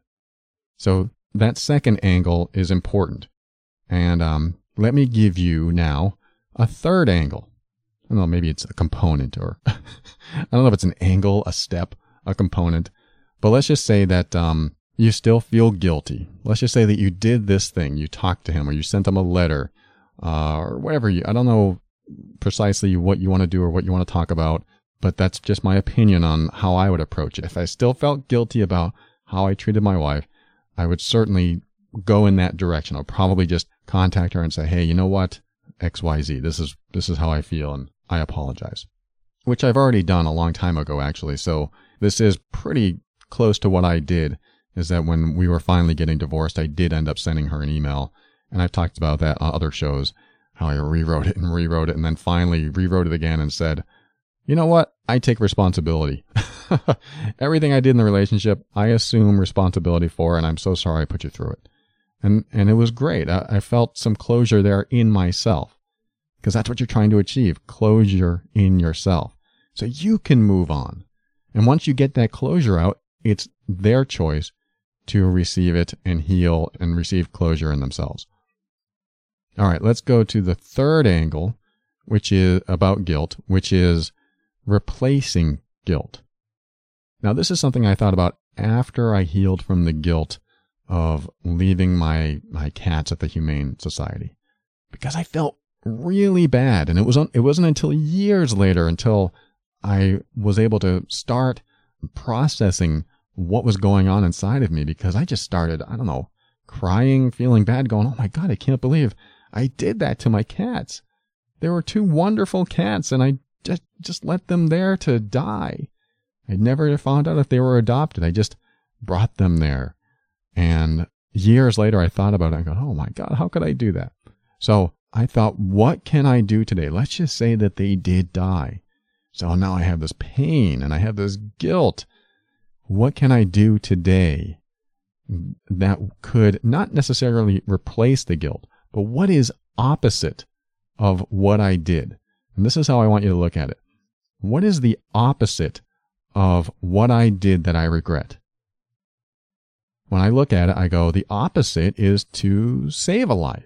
So that second angle is important. And um, let me give you now a third angle. I don't know, maybe it's a component, or I don't know if it's an angle, a step, a component. But let's just say that um, you still feel guilty. Let's just say that you did this thing. You talked to him, or you sent him a letter, uh, or whatever. You, I don't know precisely what you want to do or what you want to talk about, but that's just my opinion on how I would approach it. If I still felt guilty about how I treated my wife, I would certainly go in that direction. I'll probably just contact her and say, hey, you know what? X Y Z. This is, this is how I feel, and I apologize. Which I've already done a long time ago, actually. So this is pretty close to what I did, is that when we were finally getting divorced, I did end up sending her an email. And I've talked about that on other shows, how I rewrote it and rewrote it and then finally rewrote it again and said, you know what? I take responsibility. Everything I did in the relationship, I assume responsibility for, and I'm so sorry I put you through it. And and it was great. I, I felt some closure there in myself, because that's what you're trying to achieve, closure in yourself. So you can move on. And once you get that closure out, it's their choice to receive it and heal and receive closure in themselves. All right, let's go to the third angle, which is about guilt, which is replacing guilt. Now, this is something I thought about after I healed from the guilt of leaving my, my cats at the Humane Society, because I felt really bad. And it was it wasn't until years later until I was able to start processing what was going on inside of me, because I just started, I don't know, crying, feeling bad, going, oh my God, I can't believe I did that to my cats. There were two wonderful cats, and I just, just let them there to die. I never found out if they were adopted. I just brought them there. And years later, I thought about it. I go, oh my God, how could I do that? So I thought, what can I do today? Let's just say that they did die. So now I have this pain and I have this guilt. What can I do today that could not necessarily replace the guilt, but what is opposite of what I did? And this is how I want you to look at it. What is the opposite of what I did that I regret? When I look at it, I go, the opposite is to save a life,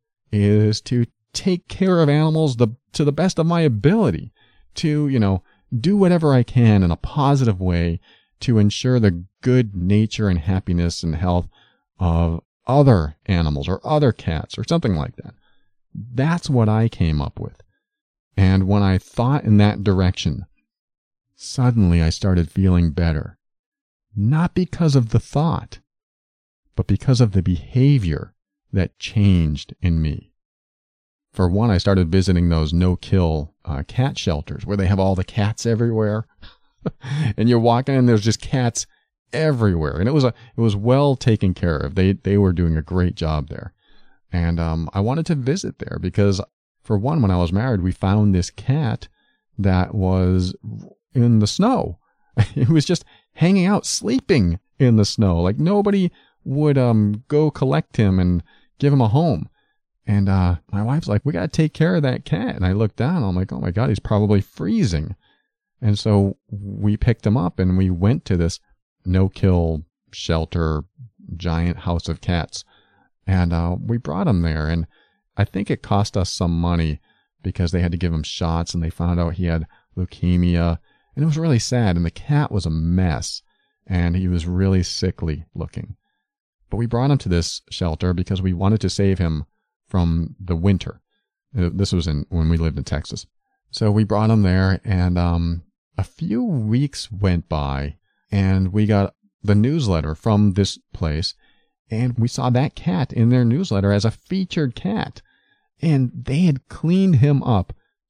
is to take care of animals the, to the best of my ability, to, you know, do whatever I can in a positive way to ensure the good nature and happiness and health of other animals or other cats or something like that. That's what I came up with. And when I thought in that direction, suddenly I started feeling better. Not because of the thought, but because of the behavior that changed in me. For one, I started visiting those no-kill uh, cat shelters where they have all the cats everywhere. And you're walking and there's just cats everywhere. And it was a, it was well taken care of. They they were doing a great job there. And um, I wanted to visit there because, for one, when I was married, we found this cat that was in the snow. It was just hanging out, sleeping in the snow. Like nobody would um go collect him and give him a home. And uh, my wife's like, we got to take care of that cat. And I looked down, I'm like, oh my God, he's probably freezing. And so we picked him up and we went to this no-kill shelter, giant house of cats. And uh, we brought him there. And I think it cost us some money because they had to give him shots and they found out he had leukemia. And it was really sad. And the cat was a mess. And he was really sickly looking. But we brought him to this shelter because we wanted to save him from the winter. This was in when we lived in Texas. So we brought him there, and um, a few weeks went by, and we got the newsletter from this place, and we saw that cat in their newsletter as a featured cat. And they had cleaned him up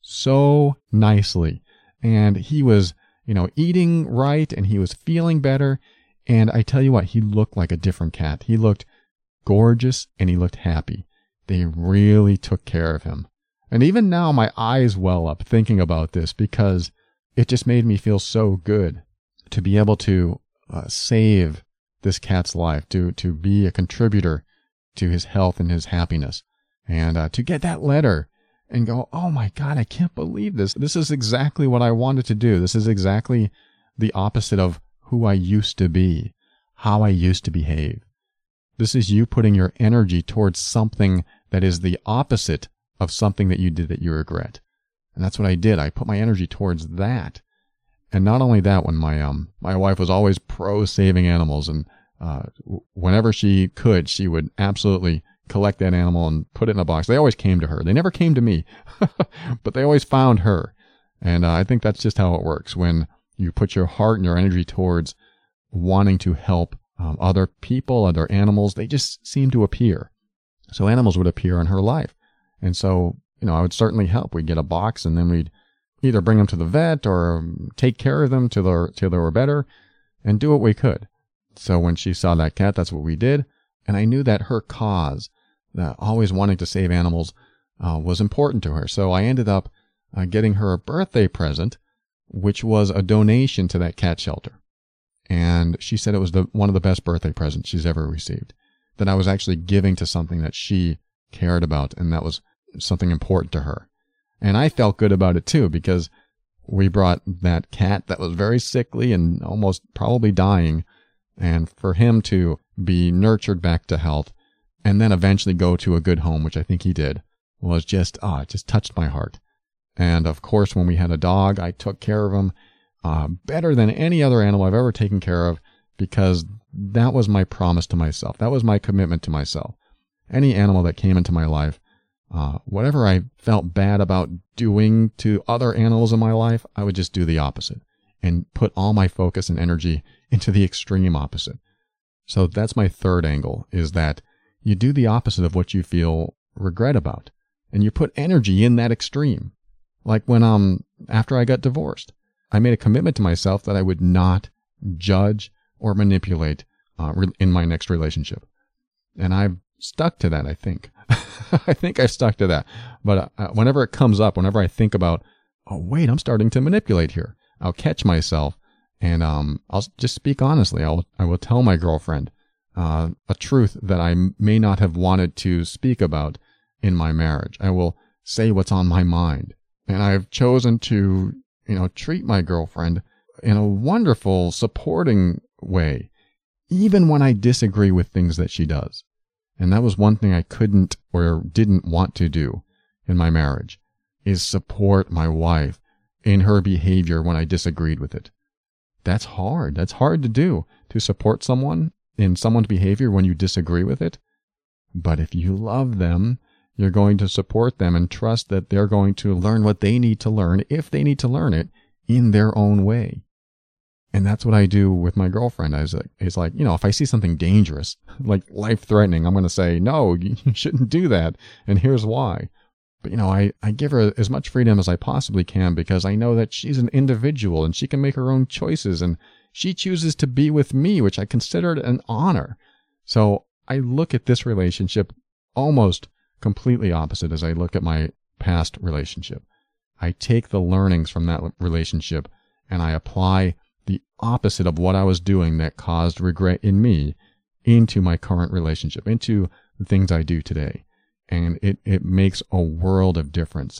so nicely. And he was, you know, eating right, and he was feeling better. And I tell you what, he looked like a different cat. He looked gorgeous and he looked happy. They really took care of him. And even now my eyes well up thinking about this because it just made me feel so good to be able to uh, save this cat's life, to, to be a contributor to his health and his happiness. And uh, to get that letter and go, oh my God, I can't believe this. This is exactly what I wanted to do. This is exactly the opposite of who I used to be, how I used to behave. This is you putting your energy towards something that is the opposite of something that you did that you regret. And that's what I did. I put my energy towards that. And not only that, when my um my wife was always pro saving animals, and uh, whenever she could, she would absolutely collect that animal and put it in a box. They always came to her. They never came to me, but they always found her. And uh, I think that's just how it works. When you put your heart and your energy towards wanting to help um, other people, other animals, they just seem to appear. So animals would appear in her life. And so, you know, I would certainly help. We'd get a box and then we'd either bring them to the vet or take care of them till they're, till they were better and do what we could. So when she saw that cat, that's what we did. And I knew that her cause, that always wanting to save animals, uh, was important to her. So I ended up uh, getting her a birthday present, which was a donation to that cat shelter. And she said it was the, one of the best birthday presents she's ever received. That I was actually giving to something that she cared about, and that was something important to her. And I felt good about it too, because we brought that cat that was very sickly and almost probably dying, and for him to be nurtured back to health and then eventually go to a good home, which I think he did, was just, ah, oh, it just touched my heart. And of course, when we had a dog, I took care of him uh, better than any other animal I've ever taken care of, because that was my promise to myself. That was my commitment to myself. Any animal that came into my life, uh, whatever I felt bad about doing to other animals in my life, I would just do the opposite and put all my focus and energy into the extreme opposite. So that's my third angle, is that you do the opposite of what you feel regret about, and you put energy in that extreme. Like when, um, after I got divorced, I made a commitment to myself that I would not judge or manipulate uh, in my next relationship. And I've stuck to that, I think. I think I stuck to that. But uh, whenever it comes up, whenever I think about, oh, wait, I'm starting to manipulate here, I'll catch myself and um, I'll just speak honestly. I'll, I will tell my girlfriend uh, a truth that I may not have wanted to speak about in my marriage. I will say what's on my mind. And I've chosen to, you know, treat my girlfriend in a wonderful, supporting way, even when I disagree with things that she does. And that was one thing I couldn't or didn't want to do in my marriage, is support my wife in her behavior when I disagreed with it. That's hard. That's hard to do, to support someone in someone's behavior when you disagree with it. But if you love them, you're going to support them and trust that they're going to learn what they need to learn, if they need to learn it, in their own way. And that's what I do with my girlfriend. I was like, it's like, you know, if I see something dangerous, like life-threatening, I'm going to say, no, you shouldn't do that, and here's why. But, you know, I, I give her as much freedom as I possibly can, because I know that she's an individual and she can make her own choices, and she chooses to be with me, which I consider an honor. So I look at this relationship almost completely opposite as I look at my past relationship. I take the learnings from that relationship and I apply the opposite of what I was doing that caused regret in me into my current relationship, into the things I do today. And it, it makes a world of difference.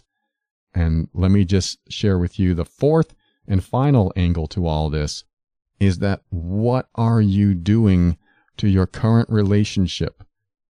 And let me just share with you the fourth and final angle to all this, is that what are you doing to your current relationship?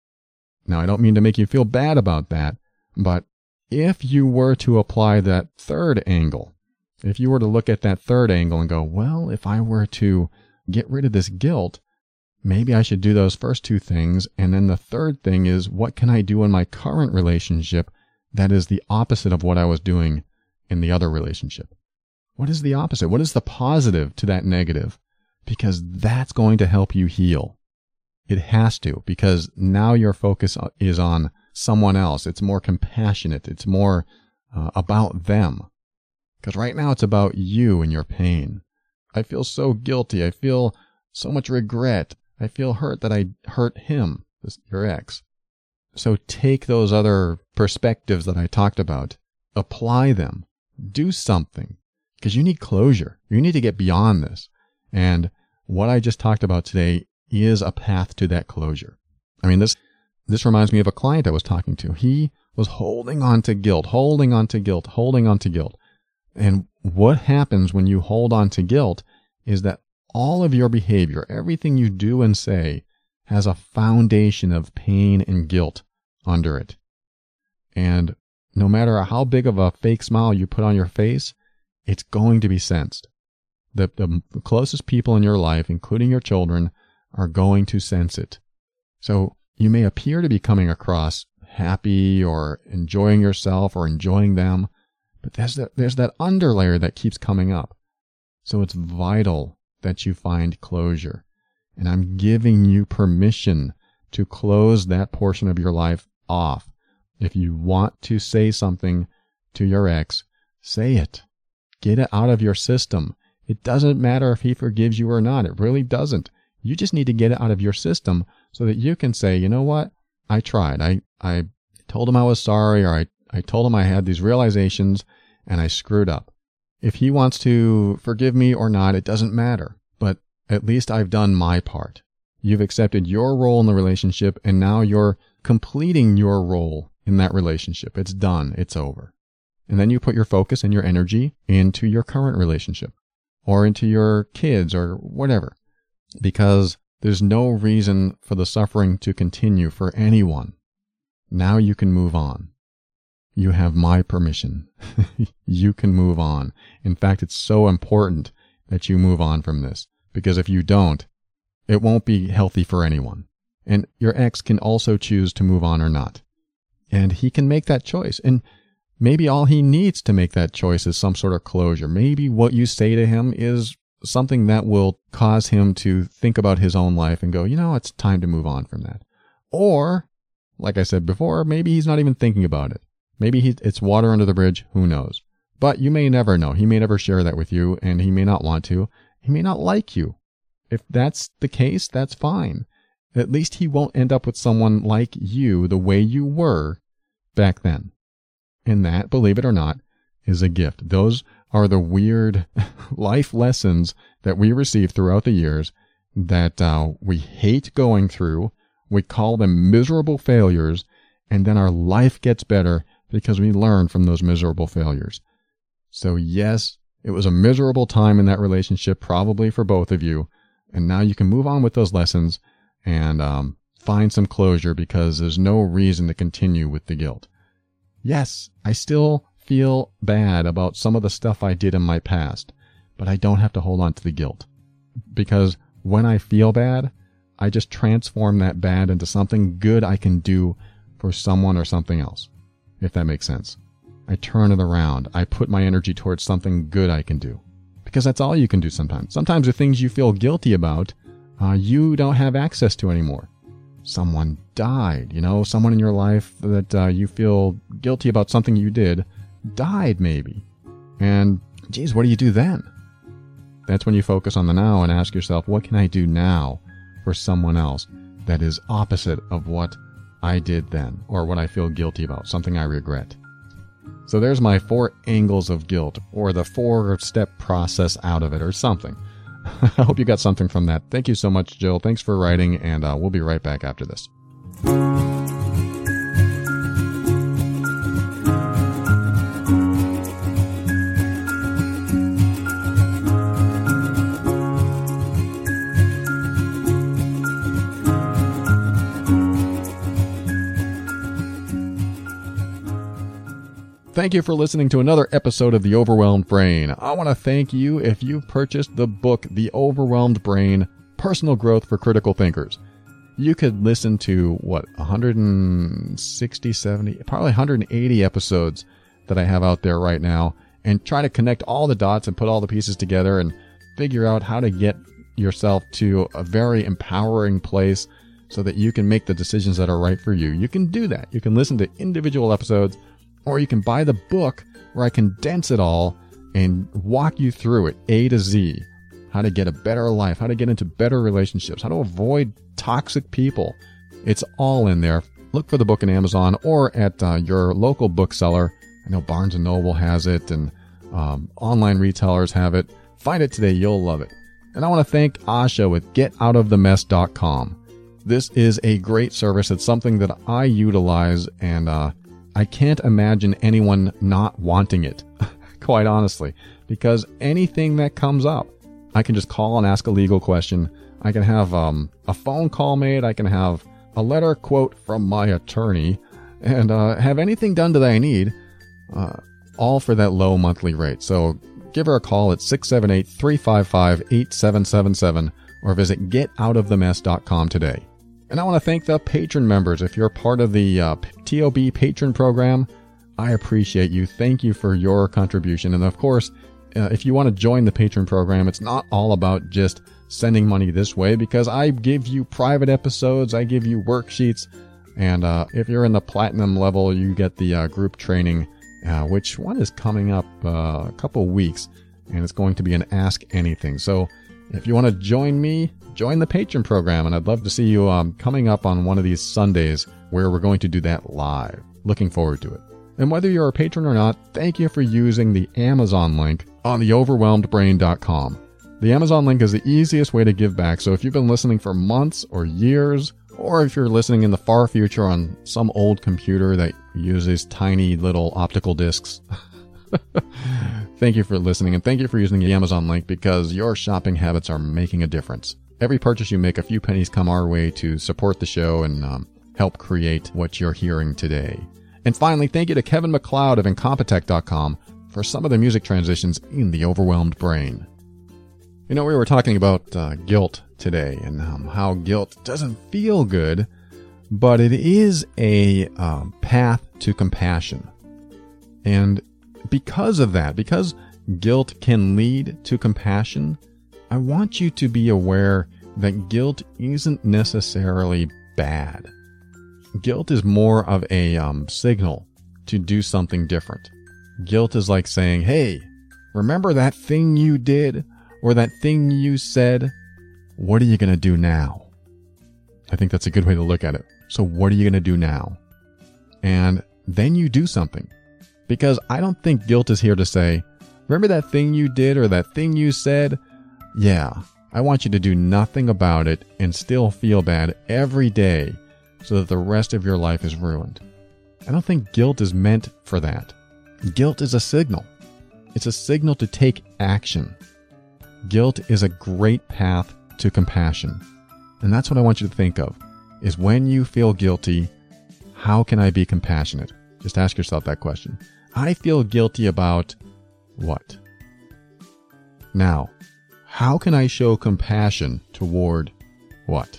Now, I don't mean to make you feel bad about that, but if you were to apply that third angle, if you were to look at that third angle and go, well, if I were to get rid of this guilt, maybe I should do those first two things. And then the third thing is, what can I do in my current relationship that is the opposite of what I was doing in the other relationship? What is the opposite? What is the positive to that negative? Because that's going to help you heal. It has to, because now your focus is on someone else. It's more compassionate. It's more uh, about them. Because right now it's about you and your pain. I feel so guilty. I feel so much regret. I feel hurt that I hurt him, this, your ex. So take those other perspectives that I talked about, apply them, do something, because you need closure. You need to get beyond this. And what I just talked about today is a path to that closure. I mean, this this reminds me of a client I was talking to. He was holding on to guilt, holding on to guilt, holding on to guilt. And what happens when you hold on to guilt is that all of your behavior, everything you do and say, has a foundation of pain and guilt under it. And no matter how big of a fake smile you put on your face, it's going to be sensed. The, the closest people in your life, including your children, are going to sense it. So you may appear to be coming across happy or enjoying yourself or enjoying them, but there's that, there's that underlayer that keeps coming up. So it's vital that you find closure. And I'm giving you permission to close that portion of your life off. If you want to say something to your ex, say it. Get it out of your system. It doesn't matter if he forgives you or not. It really doesn't. You just need to get it out of your system so that you can say, you know what? I tried. I, I told him I was sorry, or I, I told him I had these realizations and I screwed up. If he wants to forgive me or not, it doesn't matter. But at least I've done my part. You've accepted your role in the relationship, and now you're completing your role in that relationship. It's done. It's over. And then you put your focus and your energy into your current relationship or into your kids or whatever, because there's no reason for the suffering to continue for anyone. Now you can move on. You have my permission. You can move on. In fact, it's so important that you move on from this, because if you don't, it won't be healthy for anyone. And your ex can also choose to move on or not. And he can make that choice. And maybe all he needs to make that choice is some sort of closure. Maybe what you say to him is something that will cause him to think about his own life and go, you know, it's time to move on from that. Or, like I said before, maybe he's not even thinking about it. Maybe he, it's water under the bridge. Who knows? But you may never know. He may never share that with you, and he may not want to. He may not like you. If that's the case, that's fine. At least he won't end up with someone like you the way you were back then. And that, believe it or not, is a gift. Those are the weird life lessons that we receive throughout the years that uh, we hate going through. We call them miserable failures, and then our life gets better because we learn from those miserable failures. So yes, it was a miserable time in that relationship, probably for both of you, and now you can move on with those lessons and um, find some closure, because there's no reason to continue with the guilt. Yes, I still feel bad about some of the stuff I did in my past, but I don't have to hold on to the guilt, because when I feel bad, I just transform that bad into something good I can do for someone or something else, if that makes sense. I turn it around. I put my energy towards something good I can do, because that's all you can do sometimes. Sometimes the things you feel guilty about, uh, you don't have access to anymore. Someone died, you know, someone in your life that uh, you feel guilty about something you did died maybe. And geez, what do you do then? That's when you focus on the now and ask yourself, what can I do now for someone else that is opposite of what I did then, or what I feel guilty about, something I regret. So there's my four angles of guilt, or the four-step process out of it, or something. I hope you got something from that. Thank you so much, Jill. Thanks for writing, and uh, we'll be right back after this. Thank you for listening to another episode of The Overwhelmed Brain. I want to thank you if you've purchased the book, The Overwhelmed Brain, Personal Growth for Critical Thinkers. You could listen to, what, one hundred sixty, seventy, probably one hundred eighty episodes that I have out there right now, and try to connect all the dots and put all the pieces together and figure out how to get yourself to a very empowering place so that you can make the decisions that are right for you. You can do that. You can listen to individual episodes, or you can buy the book where I condense it all and walk you through it, A to Z. How to get a better life, how to get into better relationships, how to avoid toxic people, It's all in there. Look for the book in Amazon or at uh, your local bookseller. I know Barnes and Noble has it, and um, online retailers have it. Find it today. You'll love it. And I want to thank Asha with get out of the mess dot com. This is a great service. It's something that I utilize, and uh, I can't imagine anyone not wanting it, quite honestly, because anything that comes up, I can just call and ask a legal question. I can have um, a phone call made. I can have a letter quote from my attorney, and uh, have anything done that I need, uh, all for that low monthly rate. So give her a call at six seven eight, three five five, eight seven seven seven or visit get out of the mess dot com today. And I want to thank the patron members. If you're part of the uh, T O B patron program, I appreciate you. Thank you for your contribution. And of course, uh, if you want to join the patron program, it's not all about just sending money this way, because I give you private episodes, I give you worksheets, and uh, if you're in the platinum level, you get the uh, group training, uh, which one is coming up uh, a couple weeks, and it's going to be an Ask Anything. So if you want to join me, join the patron program, and I'd love to see you um, coming up on one of these Sundays where we're going to do that live. Looking forward to it. And whether you're a patron or not, thank you for using the Amazon link on the overwhelmed brain dot com. The Amazon link is the easiest way to give back, so if you've been listening for months or years, or if you're listening in the far future on some old computer that uses tiny little optical discs, thank you for listening, and thank you for using the Amazon link, because your shopping habits are making a difference. Every purchase you make, a few pennies come our way to support the show and um, help create what you're hearing today. And finally, thank you to Kevin MacLeod of Incompetech dot com for some of the music transitions in The Overwhelmed Brain. You know, we were talking about uh, guilt today, and um, how guilt doesn't feel good, but it is a um, path to compassion. And because of that, because guilt can lead to compassion, I want you to be aware that guilt isn't necessarily bad. Guilt is more of a um, signal to do something different. Guilt is like saying, hey, remember that thing you did? Or that thing you said? What are you going to do now? I think that's a good way to look at it. So what are you going to do now? And then you do something. Because I don't think guilt is here to say, remember that thing you did or that thing you said? Yeah, I want you to do nothing about it and still feel bad every day so that the rest of your life is ruined. I don't think guilt is meant for that. Guilt is a signal. It's a signal to take action. Guilt is a great path to compassion. And that's what I want you to think of, is when you feel guilty, how can I be compassionate? Just ask yourself that question. I feel guilty about what? Now, how can I show compassion toward what?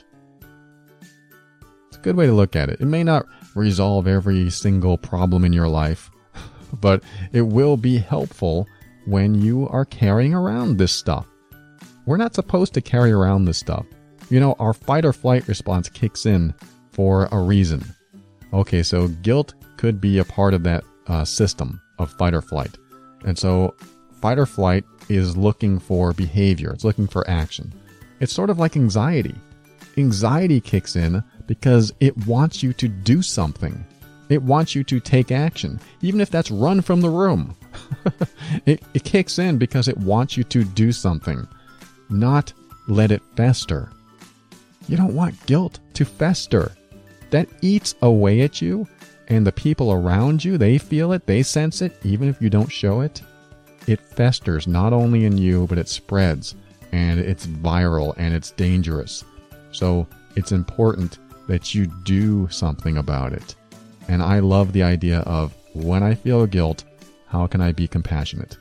It's a good way to look at it. It may not resolve every single problem in your life, but it will be helpful when you are carrying around this stuff. We're not supposed to carry around this stuff. You know, our fight or flight response kicks in for a reason. Okay, so guilt could be a part of that uh, system of fight or flight. And so fight or flight is looking for behavior. It's looking for action. It's sort of like anxiety. Anxiety kicks in because it wants you to do something. It wants you to take action, even if that's run from the room. it, it kicks in because it wants you to do something. Not let it fester. You don't want guilt to fester. That eats away at you, and the people around you, they feel it, they sense it, even if you don't show it. It festers not only in you, but it spreads, and it's viral, and it's dangerous. So it's important that you do something about it. And I love the idea of, when I feel guilt, how can I be compassionate?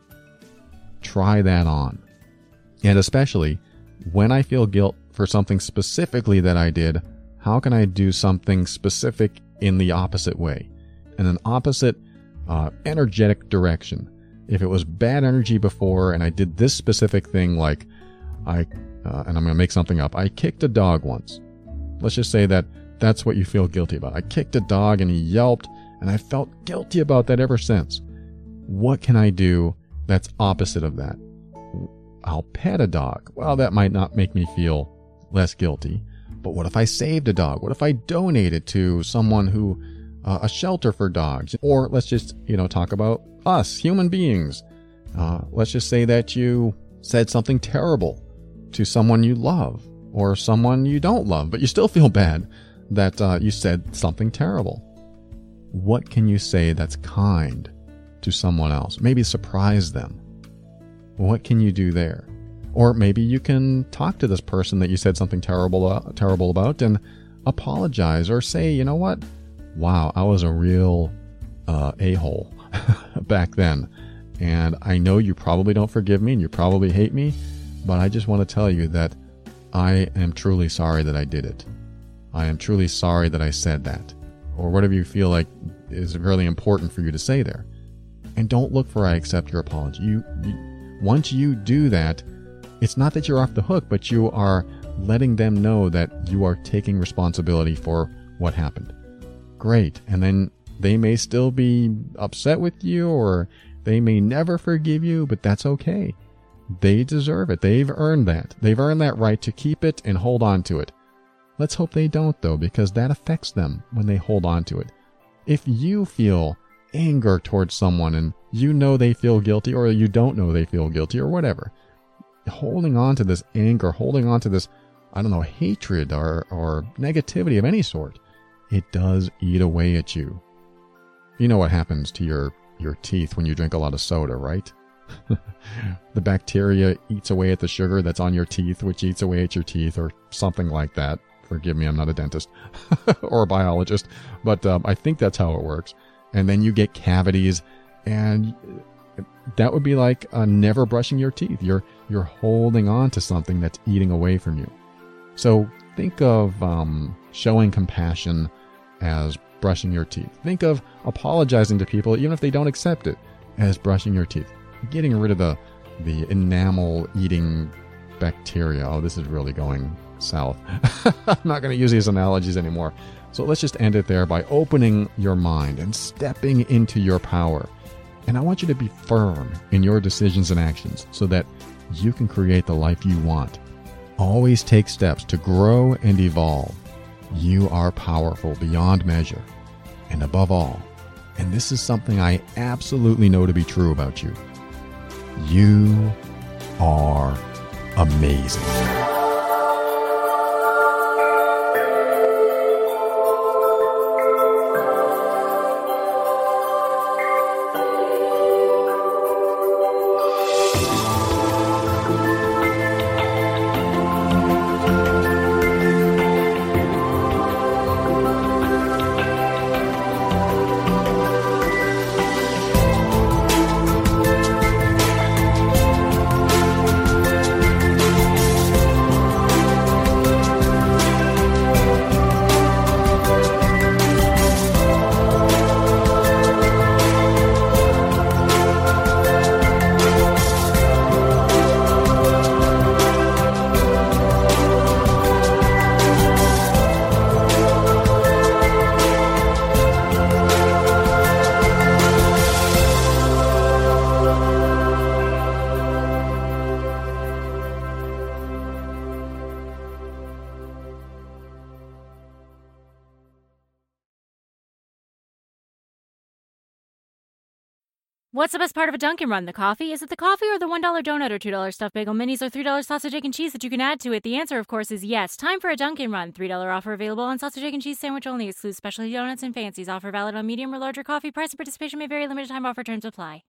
Try that on. And especially, when I feel guilt for something specifically that I did, how can I do something specific in the opposite way? In an opposite, uh, energetic direction. If it was bad energy before and I did this specific thing, like I, uh, and I'm going to make something up, I kicked a dog once. Let's just say that that's what you feel guilty about. I kicked a dog and he yelped, and I felt guilty about that ever since. What can I do that's opposite of that? I'll pet a dog. Well, that might not make me feel less guilty, But what if I saved a dog? What if I donated to someone who, uh, a shelter for dogs? Or let's just, you know, talk about us, human beings. Uh, let's just say that you said something terrible to someone you love or someone you don't love, but you still feel bad that uh, you said something terrible. What can you say that's kind to someone else? Maybe surprise them. What can you do there? Or maybe you can talk to this person that you said something terrible, uh, terrible about and apologize or say, you know what? Wow, I was a real uh, a-hole back then. And I know you probably don't forgive me and you probably hate me, but I just want to tell you that I am truly sorry that I did it. I am truly sorry that I said that. Or whatever you feel like is really important for you to say there. And don't look for I accept your apology. You, you once you do that, it's not that you're off the hook, but you are letting them know that you are taking responsibility for what happened. Great. And then they may still be upset with you, or they may never forgive you, but that's okay. They deserve it. They've earned that. They've earned that right to keep it and hold on to it. Let's hope they don't, though, because that affects them when they hold on to it. If you feel anger towards someone and you know they feel guilty, or you don't know they feel guilty, or whatever, holding on to this anger, holding on to this, I don't know, hatred or, or negativity of any sort, it does eat away at you. You know what happens to your, your teeth when you drink a lot of soda, right? The bacteria eats away at the sugar that's on your teeth, which eats away at your teeth, or something like that. Forgive me, I'm not a dentist or a biologist, but um, I think that's how it works. And then you get cavities, and that would be like uh, never brushing your teeth. You're you're holding on to something that's eating away from you. So think of um, showing compassion as brushing your teeth. Think of apologizing to people, even if they don't accept it, as brushing your teeth. Getting rid of the the enamel-eating bacteria. Oh, this is really going south. I'm not going to use these analogies anymore. So let's just end it there by opening your mind and stepping into your power. And I want you to be firm in your decisions and actions so that you can create the life you want. Always take steps to grow and evolve. You are powerful beyond measure. And above all, and this is something I absolutely know to be true about you, you are amazing. What's the best part of a Dunkin' Run? The coffee? Is it the coffee or the one dollar donut or two dollar stuffed bagel minis or three dollar sausage, egg, and cheese that you can add to it? The answer, of course, is yes. Time for a Dunkin' Run. three dollar offer available on sausage, egg, and cheese sandwich only. Excludes specialty donuts and fancies. Offer valid on medium or larger coffee. Price and participation may vary. Limited time offer. Terms apply.